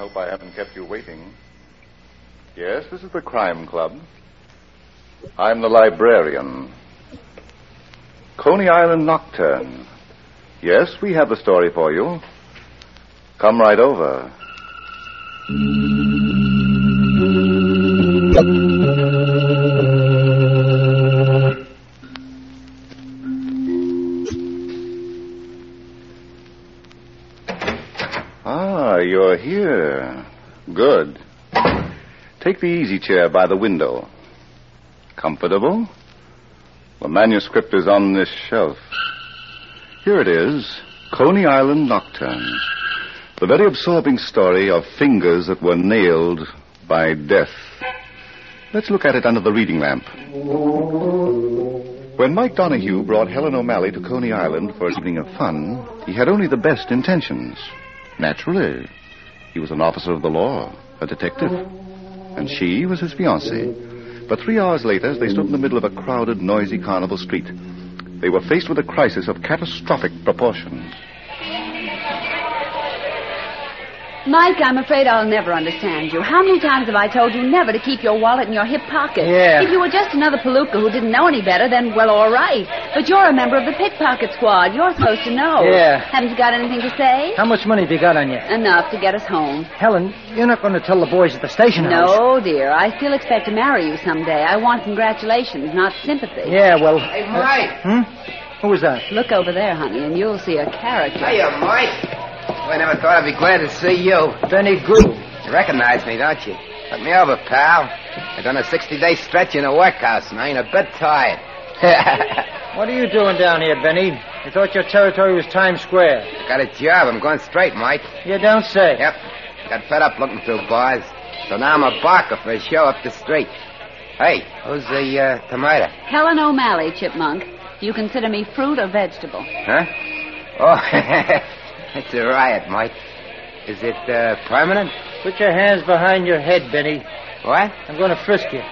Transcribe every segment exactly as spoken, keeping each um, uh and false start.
hope I haven't kept you waiting. Yes, this is the Crime Club. I'm the librarian. Coney Island Nocturne. Yes, we have the story for you. Come right over. Ah, you're here. Good. Take the easy chair by the window. Comfortable? The manuscript is on this shelf. Here it is, Coney Island Nocturne. The very absorbing story of fingers that were nailed by death. Let's look at it under the reading lamp. When Mike Donahue brought Helen O'Malley to Coney Island for an evening of fun, he had only the best intentions. Naturally. He was an officer of the law, a detective. And she was his fiancée. But three hours later, as they stood in the middle of a crowded, noisy carnival street, they were faced with a crisis of catastrophic proportions. Mike, I'm afraid I'll never understand you. How many times have I told you never to keep your wallet in your hip pocket? Yeah. If you were just another palooka who didn't know any better, then, well, all right. But you're a member of the pickpocket squad. You're supposed to know. Yeah. Haven't you got anything to say? How much money have you got on you? Enough to get us home. Helen, you're not going to tell the boys at the station house. No, dear. I still expect to marry you someday. I want congratulations, not sympathy. Yeah, well... Hey, Mike. Uh, hmm? Who was that? Look over there, honey, and you'll see a character. Hiya, Mike. I never thought I'd be glad to see you. Benny Grew. You recognize me, don't you? Look me over, pal. I've done a sixty-day stretch in a workhouse, and I ain't a bit tired. What are you doing down here, Benny? You thought your territory was Times Square. Got a job. I'm going straight, Mike. You don't say. Yep. Got fed up looking through bars. So now I'm a barker for a show up the street. Hey, who's the uh, tomato? Helen O'Malley, Chipmunk. Do you consider me fruit or vegetable? Huh? Oh, it's a riot, Mike. Is it uh, permanent? Put your hands behind your head, Benny. What? I'm going to frisk you.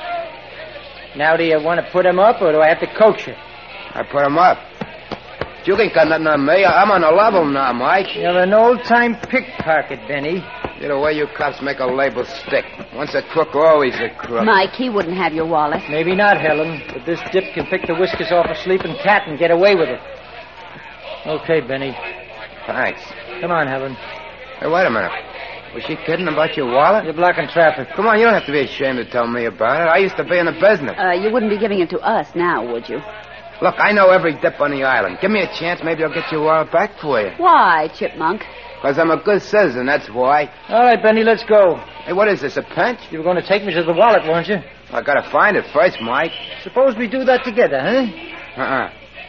Now, do you want to put him up, or do I have to coach you? I put him up. You ain't got nothing on me. I'm on a level now, Mike. You're an old-time pickpocket, Benny. See the way you cops make a label stick. Once a crook, always a crook. Mike, he wouldn't have your wallet. Maybe not, Helen, but this dip can pick the whiskers off a sleeping cat and get away with it. Okay, Benny. Thanks. Come on, Helen. Hey, wait a minute. Was she kidding about your wallet? You're blocking traffic. Come on, you don't have to be ashamed to tell me about it. I used to be in the business. Uh, you wouldn't be giving it to us now, would you? Look, I know every dip on the island. Give me a chance, maybe I'll get your wallet back for you. Why, Chipmunk? Because I'm a good citizen, that's why. All right, Benny, let's go. Hey, what is this, a pinch? You were going to take me to the wallet, weren't you? I gotta find it first, Mike. Suppose we do that together, huh? Uh-uh.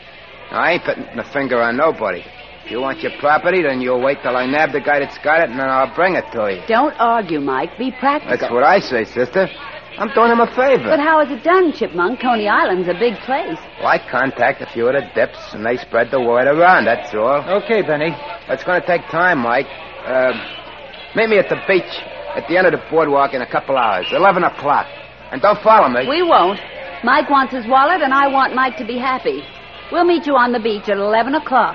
I ain't putting the finger on nobody. If you want your property, then you'll wait till I nab the guy that's got it, and then I'll bring it to you. Don't argue, Mike. Be practical. That's what I say, sister. I'm doing him a favor. But how is it done, Chipmunk? Coney Island's a big place. Well, I contact a few of the dips, and they spread the word around, that's all. Okay, Benny. It's going to take time, Mike. Uh, meet me at the beach at the end of the boardwalk in a couple hours, eleven o'clock. And don't follow me. We won't. Mike wants his wallet, and I want Mike to be happy. We'll meet you on the beach at eleven o'clock.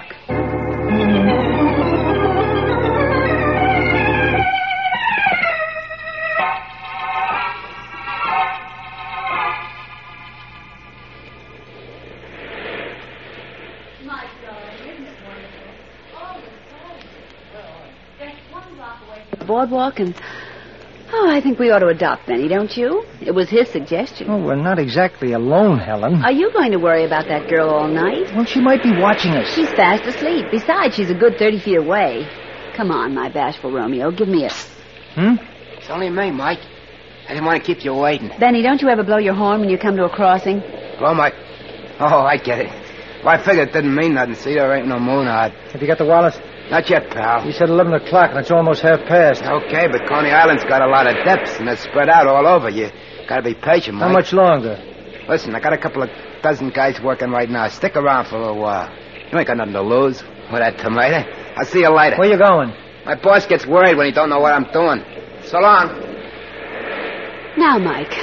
Boardwalk, and oh, I think we ought to adopt Benny, don't you? It was his suggestion. Oh, we're not exactly alone, Helen. Are you going to worry about that girl all night? Well, she might be watching us. She's fast asleep. Besides, she's a good thirty feet away. Come on, my bashful Romeo, give me a... Hmm? It's only me, Mike. I didn't want to keep you waiting. Benny, don't you ever blow your horn when you come to a crossing? Hello, Mike. Oh, I get it. Well, I figured it didn't mean nothing. See, there ain't no moon out. Have you got the wallet? Not yet, pal. You said eleven o'clock, and it's almost half past. Okay, but Coney Island's got a lot of depths, and they're spread out all over. You gotta be patient, Mike. How much longer? Listen, I got a couple of dozen guys working right now. Stick around for a little while. You ain't got nothing to lose with that tomato. I'll see you later. Where you going? My boss gets worried when he don't know what I'm doing. So long. Now, Mike,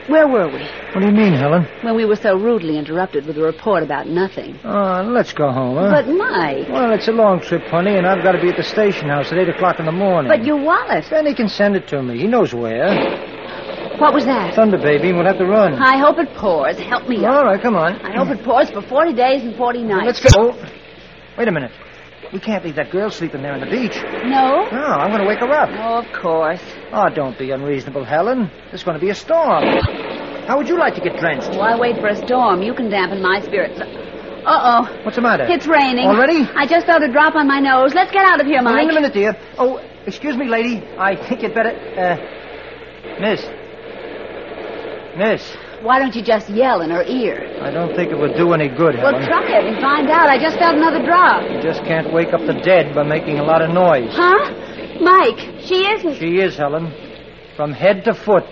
Where were we? What do you mean, Helen? When we were so rudely interrupted with a report about nothing. Uh, let's go home, huh? But, Mike... Well, it's a long trip, honey, and I've got to be at the station house at eight o'clock in the morning. But your wallet... Then he can send it to me. He knows where. What was that? Thunder, baby. We'll have to run. I hope it pours. Help me All up. right, come on. I hope it pours for forty days and forty nights. Let's go. Wait a minute. We can't leave that girl sleeping there on the beach. No? No, I'm going to wake her up. Oh, of course. Oh, don't be unreasonable, Helen. There's going to be a storm. How would you like to get drenched? Why wait for a storm? You can dampen my spirits. Uh-oh. What's the matter? It's raining. Already? I just felt a drop on my nose. Let's get out of here, Mike. Wait a minute, dear. Oh, excuse me, lady. I think you'd better... Uh, miss. Miss. Why don't you just yell in her ear? I don't think it would do any good, Helen. Well, try it and find out. I just felt another drop. You just can't wake up the dead by making a lot of noise. Huh? Mike, she isn't. She is, Helen. From head to foot.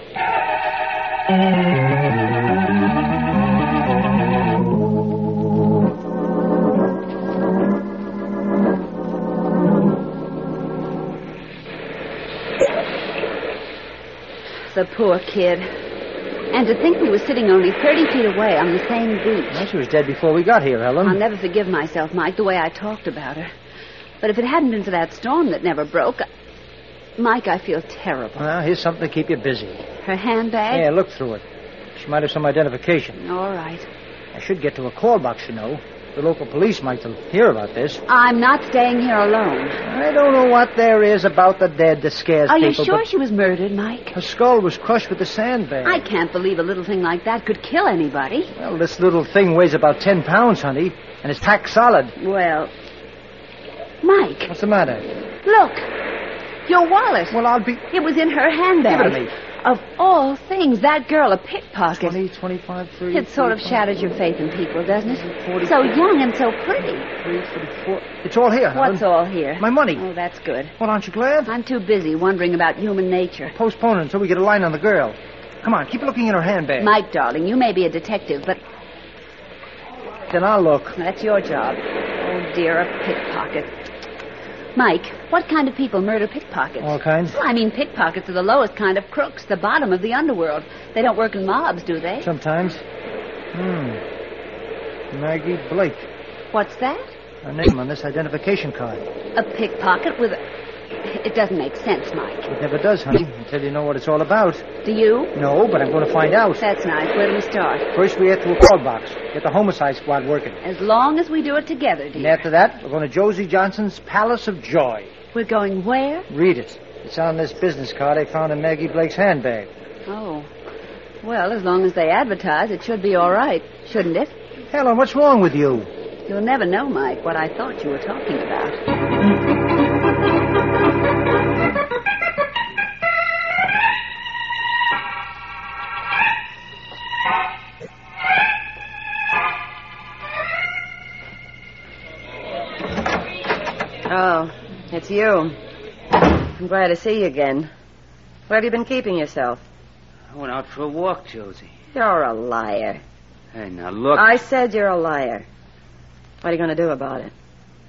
The poor kid. And to think we were sitting only thirty feet away on the same beach. Well, she was dead before we got here, Helen. I'll never forgive myself, Mike, the way I talked about her. But if it hadn't been for that storm that never broke... I... Mike, I feel terrible. Well, here's something to keep you busy. Her handbag? Yeah, look through it. She might have some identification. All right. I should get to a call box, you know. The local police might hear about this. I'm not staying here alone. I don't know what there is about the dead that scares Are people. you sure but she was murdered, Mike? her skull was crushed with a sandbag. I can't believe a little thing like that could kill anybody. Well, this little thing weighs about ten pounds, honey, and it's packed solid. Well, Mike, What's the matter? look. Your wallet. Well, I'll be... It was in her handbag. Give it to me. Of all things, that girl, a pickpocket. twenty, twenty-five, thirty... It sort of forty-five, shatters your faith in people, doesn't it? forty, So young and so pretty. forty-four... It's all here, Helen. What's all here? My money. Oh, that's good. Well, aren't you glad? I'm too busy wondering about human nature. Postpone it until we get a line on the girl. Come on, keep looking in her handbag. Mike, darling, you may be a detective, but Then I'll look. that's your job. Oh, dear, a pickpocket. Mike, what kind of people murder pickpockets? All kinds. Well, I mean, pickpockets are the lowest kind of crooks, the bottom of the underworld. They don't work in mobs, do they? Sometimes. Hmm. Maggie Blake. What's that? Her name on this identification card. A pickpocket with a... It doesn't make sense, Mike. It never does, honey, until you know what it's all about. Do you? No, but I'm going to find out. That's nice. Where do we start? First, we head to a call box. Get the homicide squad working. As long as we do it together, And dear. after that, we're going to Josie Johnson's Palace of Joy. We're going where? Read it. It's on this business card I found in Maggie Blake's handbag. Oh. Well, as long as they advertise, it should be all right, shouldn't it? Helen, what's wrong with you? You'll never know, Mike, what I thought you were talking about. Oh, it's you. I'm glad to see you again. Where have you been keeping yourself? I went out for a walk, Josie. You're a liar. Hey, now look. I said you're a liar. What are you going to do about it?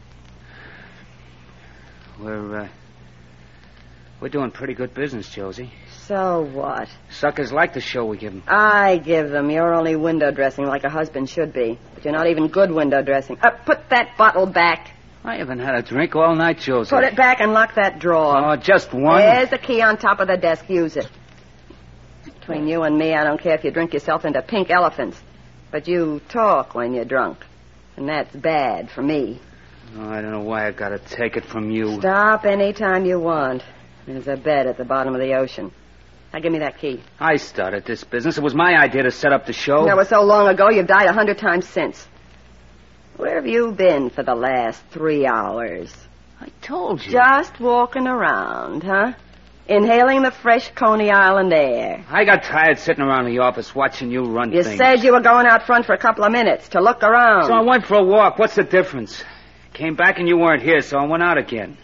We're, uh... We're doing pretty good business, Josie. So what? Suckers like the show we give them. I give them. You're only window dressing like a husband should be. But you're not even good window dressing. Uh, put that bottle back. I haven't had a drink all night, Josie. Put it back and lock that drawer. Oh, just one? There's the key on top of the desk. Use it. Between you and me, I don't care if you drink yourself into pink elephants. But you talk when you're drunk. And that's bad for me. Oh, I don't know why I gotta take it from you. Stop any time you want. There's a bed at the bottom of the ocean. Now give me that key. I started this business. It was my idea to set up the show. That was so long ago, you've died a hundred times since. Where have you been for the last three hours? I told you. Just walking around, huh? Inhaling the fresh Coney Island air. I got tired sitting around the office watching you run You things. said you were going out front for a couple of minutes to look around. So I went for a walk. What's the difference? Came back and you weren't here, so I went out again.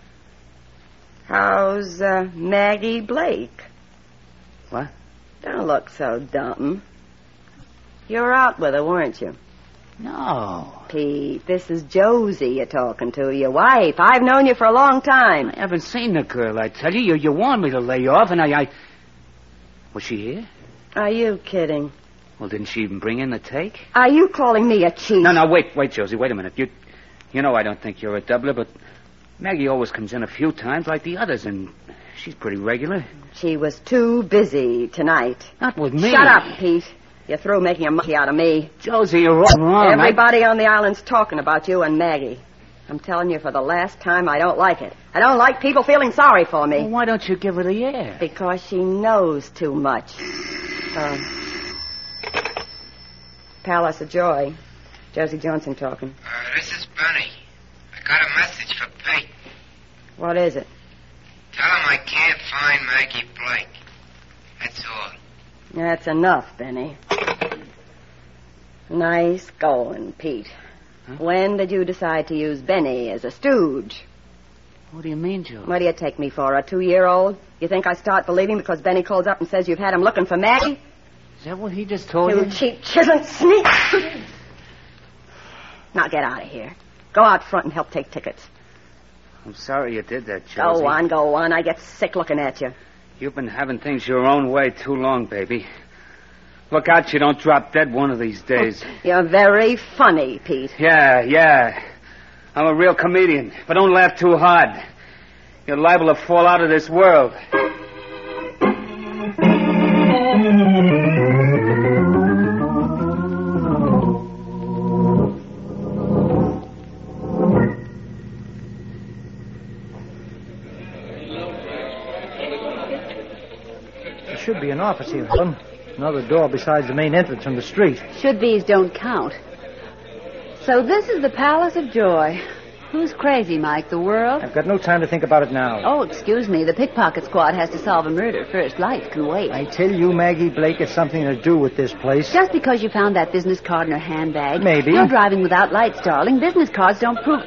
How's uh, Maggie Blake? What? Don't look so dumb. You were out with her, weren't you? No. Pete, this is Josie you're talking to, your wife. I've known you for a long time. I haven't seen the girl, I tell you. You, you warned me to lay off, and I, I... Was she here? Are you kidding? Well, didn't she even bring in the take? Are you calling me a cheat? No, no, wait, wait, Josie, wait a minute. You you know I don't think you're a doubler, but Maggie always comes in a few times like the others, and she's pretty regular. She was too busy tonight. Not with me. Shut up, Pete. You're through making a monkey out of me. Josie, you're wrong. wrong. Everybody I... on the island's talking about you and Maggie. I'm telling you for the last time, I don't like it. I don't like people feeling sorry for me. Well, why don't you give her the air? Because she knows too much. Uh, Palace of Joy. Josie Johnson talking. Uh, this is Benny. I got a message for Pete. What is it? Tell him I can't find Maggie Blake. That's all. That's enough, Benny. Nice going, Pete. Huh? When did you decide to use Benny as a stooge? What do you mean, Joe? What do you take me for, a two-year-old? You think I start believing because Benny calls up and says you've had him looking for Maggie? Is that what he just told you? You cheap chiseled sneak. Now get out of here. Go out front and help take tickets. I'm sorry you did that, Josie. Go on, go on. I get sick looking at you. You've been having things your own way too long, baby. Look out you don't drop dead one of these days. You're very funny, Pete. Yeah, yeah. I'm a real comedian, but don't laugh too hard. You're liable to fall out of this world. There should be an office here, Helen. Another door besides the main entrance from the street. Should-be's don't count. So this is the Palace of Joy. Who's crazy, Mike? The world? I've got no time to think about it now. Oh, excuse me. The pickpocket squad has to solve a murder first. Life can wait. I tell you, Maggie Blake has something to do with this place. Just because you found that business card in her handbag. Maybe. You're driving without lights, darling. Business cards don't prove...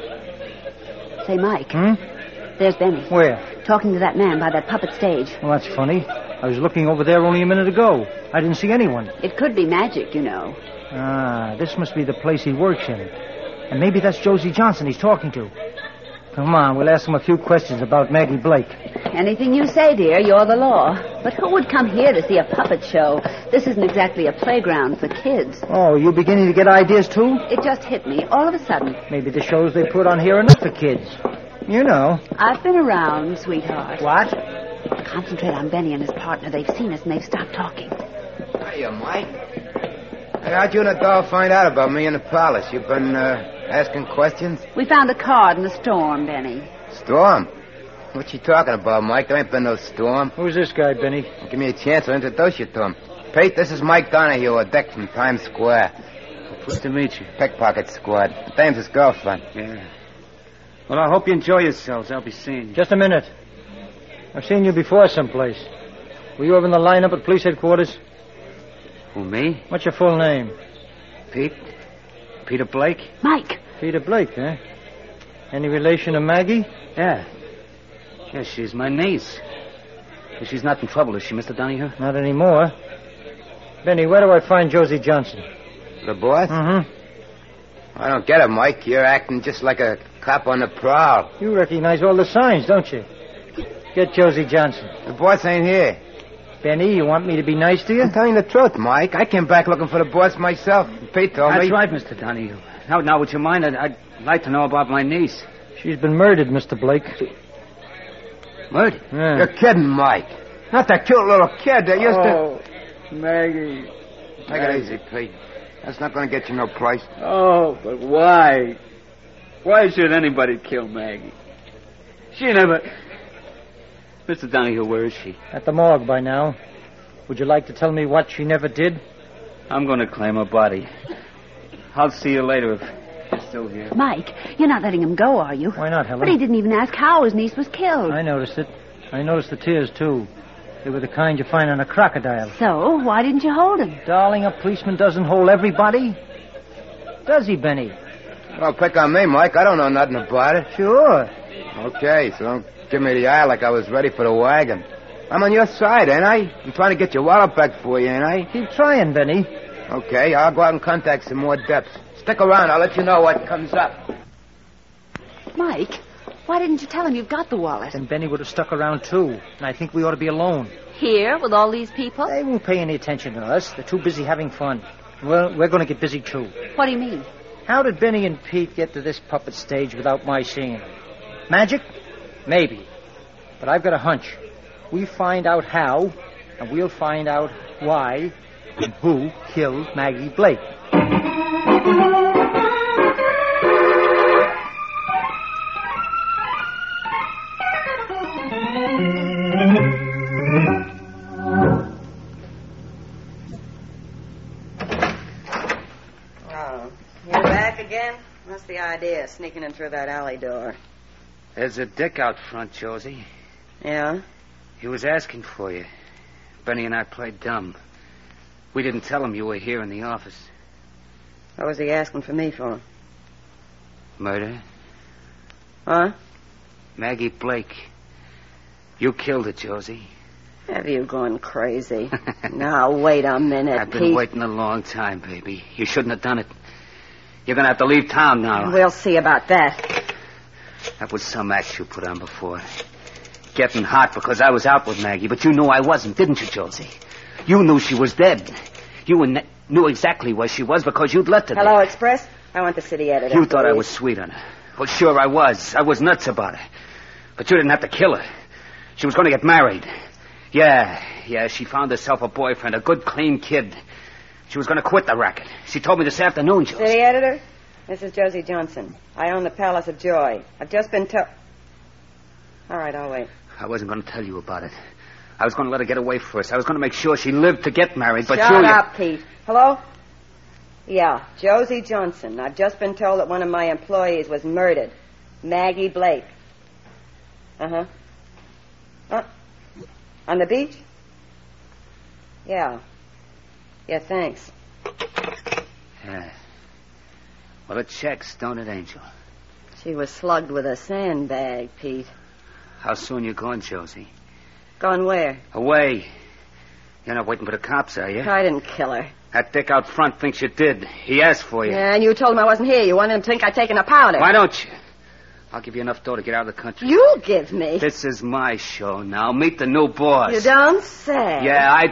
Say, Mike. Hmm? There's Benny. Where? Talking to that man by that puppet stage. Well, that's funny. I was looking over there only a minute ago. I didn't see anyone. It could be magic, you know. Ah, this must be the place he works in. And maybe that's Josie Johnson he's talking to. Come on, we'll ask him a few questions about Maggie Blake. Anything you say, dear, you're the law. But who would come here to see a puppet show? This isn't exactly a playground for kids. Oh, you beginning to get ideas, too? It just hit me all of a sudden. Maybe the shows they put on here are not for kids. You know. I've been around, sweetheart. What? Concentrate on Benny and his partner. They've seen us and they've stopped talking. Hiya, Mike. Hey, how'd you and the doll find out about me in the palace? You've been uh, asking questions? We found a card in the storm, Benny. Storm? What you talking about, Mike? There ain't been no storm. Who's this guy, Benny? Well, give me a chance. I'll introduce you to him. Pete, this is Mike Donahue, a deck from Times Square. Pleased to meet you. Pickpocket squad. Dame's his girlfriend. Yeah. Well, I hope you enjoy yourselves. I'll be seeing you. Just a minute. I've seen you before someplace. Were you over in the lineup at police headquarters? Who, me? What's your full name? Pete. Peter Blake. Mike. Peter Blake, eh? Any relation to Maggie? Yeah. Yeah, she's my niece. She's not in trouble, is she, Mister Donahue? Not anymore. Benny, where do I find Josie Johnson? The boss? Mm-hmm. I don't get it, Mike. You're acting just like a cop on the prowl. You recognize all the signs, don't you? Get Josie Johnson. The boss ain't here. Benny, you want me to be nice to you? I'm telling you the truth, Mike. I came back looking for the boss myself. Pete told That's me. That's right, Mister Donahue. Now, now, would you mind? I'd, I'd like to know about my niece. She's been murdered, Mister Blake. Murdered? Yeah. You're kidding, Mike. Not that cute little kid that used oh, to... Maggie. Take it easy, Pete. That's not going to get you no place. Oh, but why? Why should anybody kill Maggie? She never... Mister Donahue, where is she? At the morgue by now. Would you like to tell me what she never did? I'm going to claim her body. I'll see you later if she's still here. Mike, you're not letting him go, are you? Why not, Helen? But he didn't even ask how his niece was killed. I noticed it. I noticed the tears, too. They were the kind you find on a crocodile. So, why didn't you hold him? Darling, a policeman doesn't hold everybody. Does he, Benny? Well, pick on me, Mike. I don't know nothing about it. Sure. Okay, so don't give me the eye like I was ready for the wagon. I'm on your side, ain't I? I'm trying to get your wallet back for you, ain't I? Keep trying, Benny. Okay, I'll go out and contact some more depths. Stick around. I'll let you know what comes up. Mike, why didn't you tell him you've got the wallet? Then Benny would have stuck around, too. And I think we ought to be alone. Here, with all these people? They won't pay any attention to us. They're too busy having fun. Well, we're going to get busy, too. What do you mean? How did Benny and Pete get to this puppet stage without my seeing them? Magic? Maybe. But I've got a hunch. We find out how, and we'll find out why and who killed Maggie Blake. Oh, you're back again? What's the idea, sneaking in through that alley door? There's a dick out front, Josie. Yeah? He was asking for you. Benny and I played dumb. We didn't tell him you were here in the office. What was he asking for me for? Murder? Huh? Maggie Blake. You killed her, Josie. Have you gone crazy? Now, wait a minute, I've been Pete. waiting a long time, baby. You shouldn't have done it. You're going to have to leave town now. We'll see about that. That was some act you put on before. Getting hot because I was out with Maggie, but you knew I wasn't, didn't you, Josie? You knew she was dead. You ne- knew exactly where she was because you'd left her Hello, there. Express? I want the city editor. You thought I please. was sweet on her. Well, sure I was. I was nuts about her. But you didn't have to kill her. She was going to get married. Yeah, yeah, she found herself a boyfriend, a good, clean kid. She was going to quit the racket. She told me this afternoon, Josie. City editor? This is Josie Johnson. I own the Palace of Joy. I've just been told... All right, I'll wait. I wasn't going to tell you about it. I was going to let her get away first. I was going to make sure she lived to get married, but Shut you... up, Pete. Hello? Yeah, Josie Johnson. I've just been told that one of my employees was murdered. Maggie Blake. Uh-huh. Uh, on the beach? Yeah. Yeah, thanks. Yeah. Well, it checks, don't it, Angel? She was slugged with a sandbag, Pete. How soon you going, Josie? Gone where? Away. You're not waiting for the cops, are you? I didn't kill her. That dick out front thinks you did. He asked for you. Yeah, and you told him I wasn't here. You wanted him to think I'd taken a powder. Why don't you? I'll give you enough dough to get out of the country. You give me? This is my show now. Meet the new boss. You don't say. Yeah, I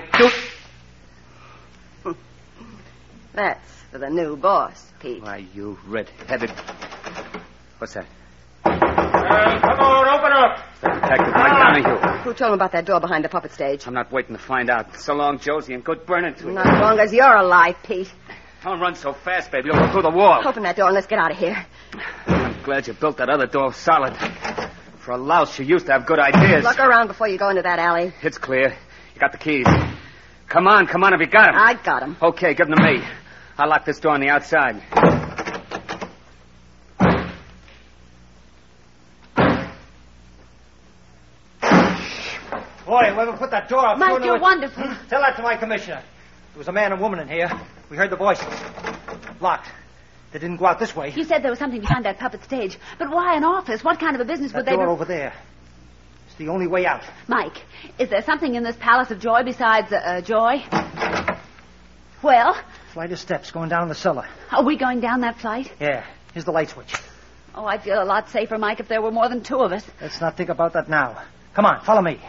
do. That's for the new boss, Pete. Why, you red-headed... What's that? Uh, come on, open up. It's the detective, Mike Donahue. Who told him about that door behind the puppet stage? I'm not waiting to find out. So long, Josie, and good burning to you. Not as long as you're alive, Pete. Don't run so fast, baby. You'll go through the wall. Open that door and let's get out of here. I'm glad you built that other door solid. For a louse, you used to have good ideas. Look around before you go into that alley. It's clear. You got the keys. Come on, come on, have you got them? I got him. Okay, give them to me. I'll lock this door on the outside. Boy, whoever put that door up... Mike, through you're it- wonderful. Hmm? Tell that to my commissioner. There was a man and woman in here. We heard the voices. Locked. They didn't go out this way. You said there was something behind that puppet stage. But why an office? What kind of a business That would they door be... over there. It's the only way out. Mike, is there something in this Palace of Joy besides uh, uh, joy? Well, Flight of steps going down the cellar. are we going down that flight? Yeah. Here's the light switch. Oh, I'd feel a lot safer, Mike, if there were more than two of us. Let's not think about that now. Come on, follow me.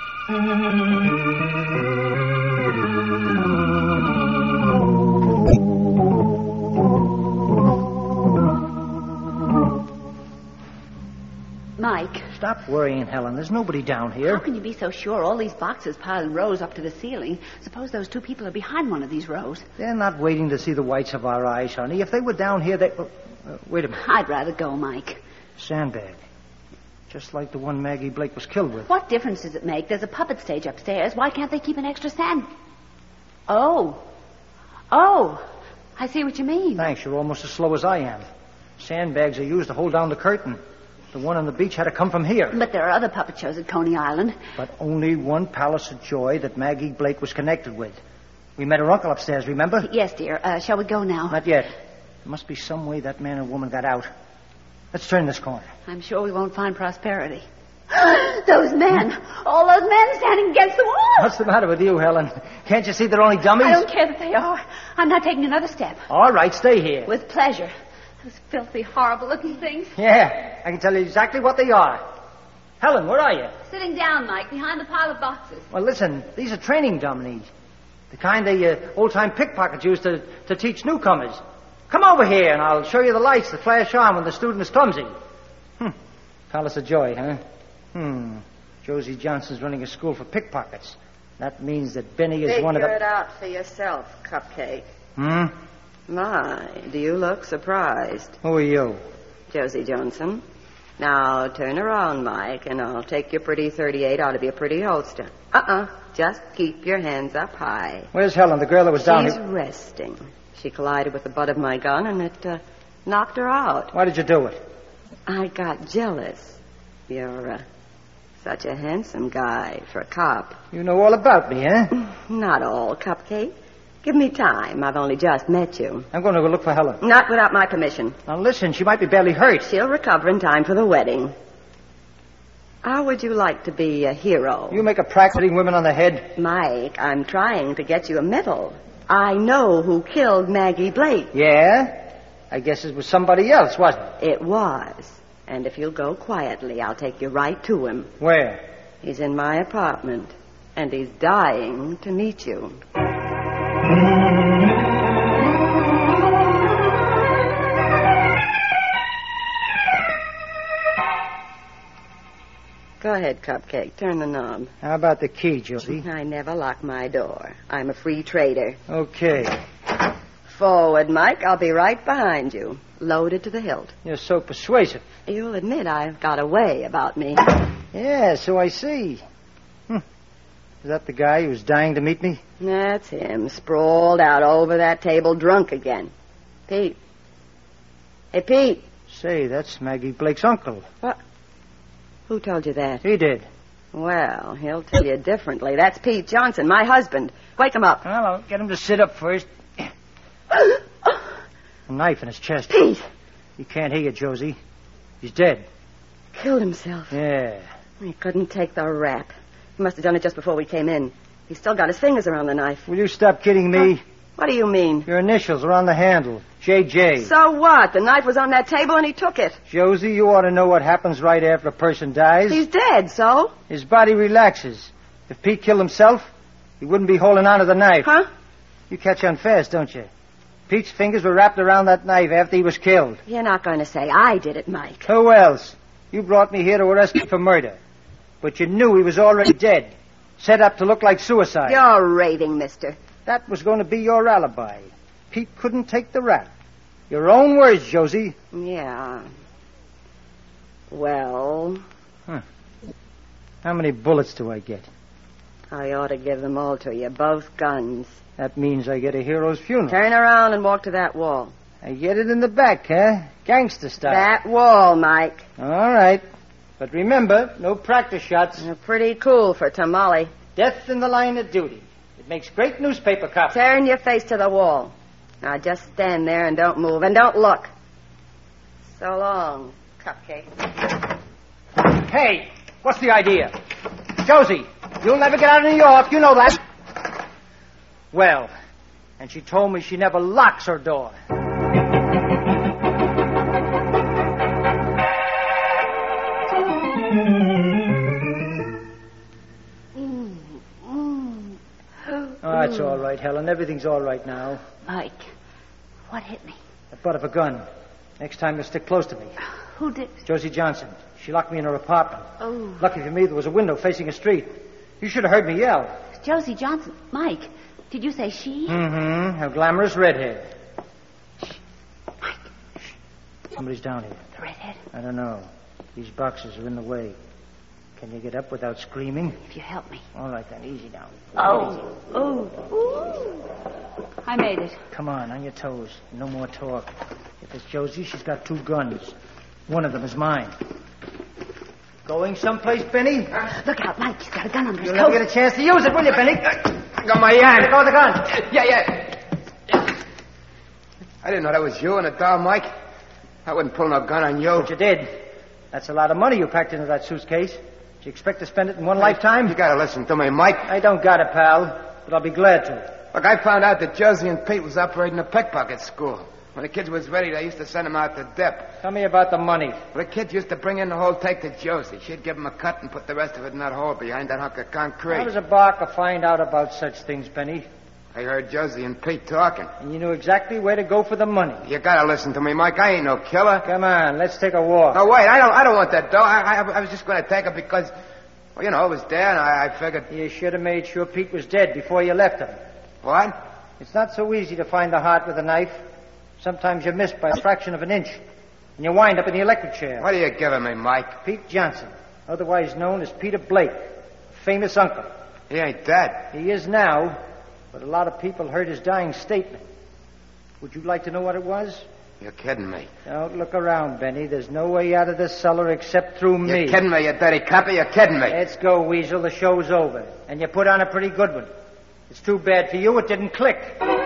Mike, Stop worrying, Helen. There's nobody down how here. can you be so sure? All these boxes piled in rows up to the ceiling. Suppose those two people are behind one of these rows. They're not waiting to see the whites of our eyes, honey. If they were down here, they... Oh, uh, wait a minute. I'd rather go, Mike. Sandbag. Just like the one Maggie Blake was killed with. What difference does it make? There's a puppet stage upstairs. Why can't they keep an extra sand? Oh. Oh. I see what you mean. Thanks. You're almost as slow as I am. Sandbags are used to hold down the curtain. The one on the beach had to come from here. But there are other puppet shows at Coney Island. But only one Palace of Joy that Maggie Blake was connected with. We met her uncle upstairs, remember? Yes, dear. Uh, shall we go now? Not yet. There must be some way that man and woman got out. Let's turn this corner. I'm sure we won't find prosperity. Those men. All those men standing against the wall. What's the matter with you, Helen? Can't you see they're only dummies? I don't care that they are. I'm not taking another step. All right, stay here. With pleasure. Those filthy, horrible-looking things. Yeah, I can tell you exactly what they are. Helen, where are you? Sitting down, Mike, behind the pile of boxes. Well, listen, these are training dummies. The kind the uh, old-time pickpockets used to, to teach newcomers. Come over here, and I'll show you the lights that flash on when the student is clumsy. Hmm. Palace of Joy, huh? Hmm. Josie Johnson's running a school for pickpockets. That means that Benny is Figure one of the... it out for yourself, Cupcake. Hmm? My, do you look surprised? Who are you? Josie Johnson. Now, turn around, Mike, and I'll take your pretty thirty-eight out of your pretty holster. Uh-uh. Just keep your hands up high. Where's Helen, the girl that was down She's here? resting. She collided with the butt of my gun, and it uh, knocked her out. Why did you do it? I got jealous. You're uh, such a handsome guy for a cop. You know all about me, eh? Not all, Cupcake. Give me time. I've only just met you. I'm going to go look for Helen. Not without my permission. Now, listen, she might be badly hurt. She'll recover in time for the wedding. How would you like to be a hero? You make a practice hitting women on the head. Mike, I'm trying to get you a medal. I know who killed Maggie Blake. Yeah? I guess it was somebody else, wasn't it? It was. And if you'll go quietly, I'll take you right to him. Where? He's in my apartment, and he's dying to meet you. Go ahead, Cupcake. Turn the knob. How about the key, Josie? I never lock my door. I'm a free trader. Okay. Forward, Mike. I'll be right behind you. Loaded to the hilt. You're so persuasive. You'll admit I've got a way about me. Yeah, so I see. Hm. Is that the guy who was dying to meet me? That's him, sprawled out over that table, drunk again. Pete. Hey, Pete. Say, that's Maggie Blake's uncle. What? Who told you that? He did. Well, he'll tell you differently. That's Pete Johnson, my husband. Wake him up. Well, I'll get him to sit up first. A knife in his chest. Pete! He can't hear you, Josie. He's dead. Killed himself. Yeah. He couldn't take the rap. He must have done it just before we came in. He's still got his fingers around the knife. Will you stop kidding me? Huh? What do you mean? Your initials are on the handle. J J. So what? The knife was on that table and he took it. Josie, you ought to know what happens right after a person dies. He's dead, so? His body relaxes. If Pete killed himself, he wouldn't be holding on to the knife. Huh? You catch on fast, don't you? Pete's fingers were wrapped around that knife after he was killed. You're not going to say I did it, Mike. Who else? You brought me here to arrest him for murder. But you knew he was already dead. Set up to look like suicide. You're raving, mister. That was going to be your alibi. Pete couldn't take the rap. Your own words, Josie. Yeah. Well, Huh. How many bullets do I get? I ought to give them all to you, both guns. That means I get a hero's funeral. Turn around and walk to that wall. I get it in the back, huh? Gangster style. That wall, Mike. All right. But remember, no practice shots. You're pretty cool for tamale. Death in the line of duty. It makes great newspaper copy. Turn your face to the wall. Now just stand there and don't move, and don't look. So long, Cupcake. Hey, what's the idea? Josie, you'll never get out of New York. You know that. Well, and she told me she never locks her door. Oh, it's all right, Helen. Everything's all right now. Mike, what hit me? The butt of a gun. Next time, you'll stick close to me. Who did? Josie Johnson. She locked me in her apartment. Oh. Lucky for me, there was a window facing a street. You should have heard me yell. Josie Johnson. Mike, did you say she? Mm-hmm. A glamorous redhead. Mike, Somebody's down here. the redhead. I don't know. These boxes are in the way. Can you get up without screaming? If you help me. All right, then. Easy now. Oh. Oh. Ooh. I made it. Come on, on your toes. No more talk. If it's Josie, she's got two guns. One of them is mine. Going someplace, Benny? Look out, Mike. He's got a gun under his You'll never coat. get a chance to use it, will you, Benny? I got my hand. Let go of the gun. Yeah, yeah. I didn't know that was you in the doll, Mike. I wouldn't pull no gun on you. But you did. That's a lot of money you packed into that suitcase. Do you expect to spend it in one lifetime? You gotta listen to me, Mike. I don't got it, pal, but I'll be glad to. Look, I found out that Josie and Pete was operating a pickpocket school. When the kids was ready, they used to send them out to dip. Tell me about the money. The kids used to bring in the whole take to Josie. She'd give them a cut and put the rest of it in that hole behind that hunk of concrete. How does a barker find out about such things, Benny? I heard Josie and Pete talking. And you knew exactly where to go for the money. You gotta listen to me, Mike. I ain't no killer. Come on, let's take a walk. No, wait. I don't I don't want that dough. I, I, I was just going to take it because, well, you know, it was there, and I, I figured... You should have made sure Pete was dead before you left him. What? It's not so easy to find the heart with a knife. Sometimes you miss by a fraction of an inch, and you wind up in the electric chair. What are you giving me, Mike? Pete Johnson, otherwise known as Peter Blake, famous uncle. He ain't dead. He is now, but a lot of people heard his dying statement. Would you like to know what it was? You're kidding me. Don't look around, Benny. There's no way out of this cellar except through me. You're kidding me, you dirty copper. You're kidding me. Let's go, Weasel. The show's over. And you put on a pretty good one. It's too bad for you it didn't click.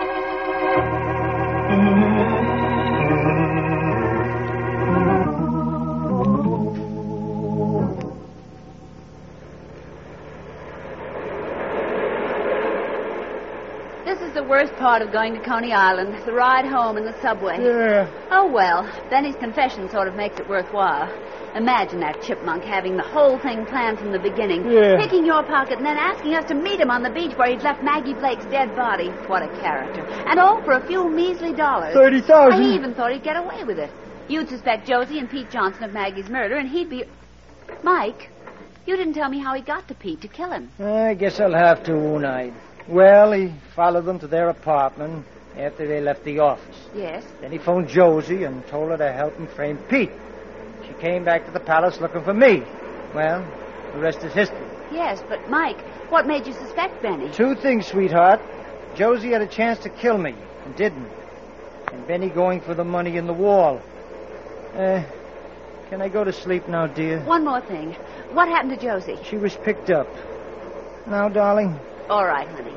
The worst part of going to Coney Island, the ride home in the subway. Yeah. Oh, well, Benny's confession sort of makes it worthwhile. Imagine that chipmunk having the whole thing planned from the beginning, yeah. picking your pocket and then asking us to meet him on the beach where he'd left Maggie Blake's dead body. What a character. And all for a few measly dollars. Thirty thousand. I even thought he'd get away with it. You'd suspect Josie and Pete Johnson of Maggie's murder, and he'd be... Mike, you didn't tell me how he got to Pete to kill him. I guess I'll have to, won't I? Well, he followed them to their apartment after they left the office. Yes? Then he phoned Josie and told her to help him frame Pete. She came back to the palace looking for me. Well, the rest is history. Yes, but Mike, what made you suspect Benny? Two things, sweetheart. Josie had a chance to kill me and didn't. And Benny going for the money in the wall. Uh, can I go to sleep now, dear? One more thing. What happened to Josie? She was picked up. Now, darling... All right, honey.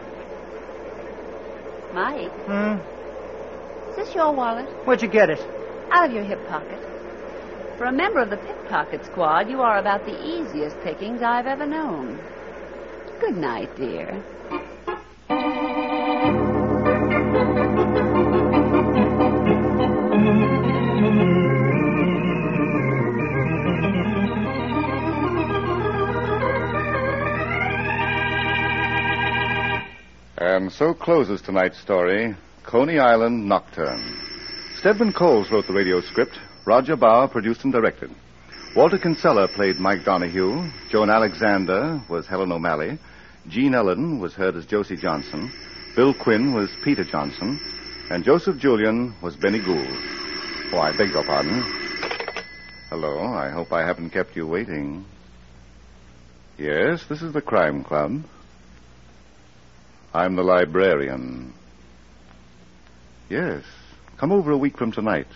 Mike? Hmm? Is this your wallet? Where'd you get it? Out of your hip pocket. For a member of the pickpocket squad, you are about the easiest pickings I've ever known. Good night, dear. And so closes tonight's story, Coney Island Nocturne. Stedman Coles wrote the radio script. Roger Bauer produced and directed. Walter Kinsella played Mike Donahue. Joan Alexander was Helen O'Malley. Jean Ellen was heard as Josie Johnson. Bill Quinn was Peter Johnson. And Joseph Julian was Benny Gould. Oh, I beg your pardon. Hello, I hope I haven't kept you waiting. Yes, this is the Crime Club. I'm the librarian. Yes, come over a week from tonight.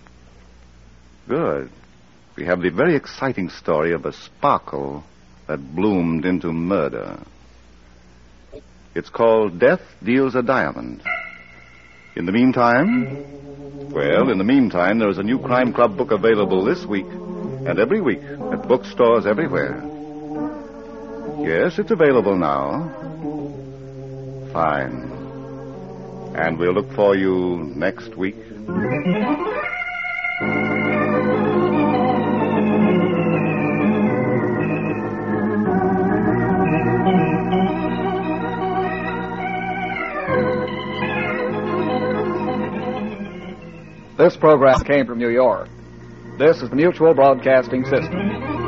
Good. We have the very exciting story of a sparkle that bloomed into murder. It's called Death Deals a Diamond. In the meantime, well, in the meantime, there is a new Crime Club book available this week and every week at bookstores everywhere. Yes, it's available now. Fine. And we'll look for you next week. This program came from New York. This is the Mutual Broadcasting System.